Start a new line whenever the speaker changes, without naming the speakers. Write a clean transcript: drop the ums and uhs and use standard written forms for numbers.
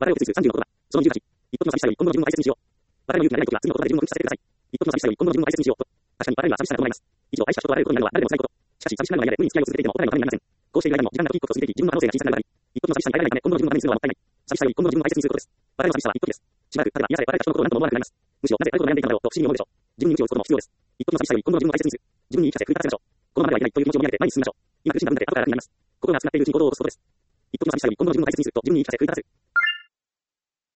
我々を崩す30の言葉。その28。一刻の寂しさより今後の自分を大切にしよう。我々の勇気がないときは次の言葉で自分を封じさせてください。一刻の寂しさより今後の自分を大切にしよう。と。確かに我々には寂しさが伴います。以上、愛した人と別れることになるのは誰でも辛いこと。しかし、寂しくなるのが嫌で無理に付き合いを続けていても、お互いのためになりません。こうしている間にも、時間が時々と過ぎていき、自分の可能性が小さくなる。一刻の寂しさに耐えられないため、今後の自分のためにするのはもったいない。寂しさより今後の自分を大切にすることです。我々の寂しさは一時です。しばらく経てば癒され、別れた人のことを何とも思わなくなります。むしろ、なぜあれほど悩んでいたのだろうと不思議に思うでしょう。自分に無知を打つことも必要です。一刻の寂しさより今後の自分を大切にする。自分に言い聞かせ、奮い立たせましょう。このままではいけないという気持ちを見上げて前に進みましょう。今苦しんだ分だけ後から楽になります。心が熱くなっているうちに行動を起こすことです。一刻の寂しさより今後の自分を大切にすると自分に言い聞かせ、奮い立たせる。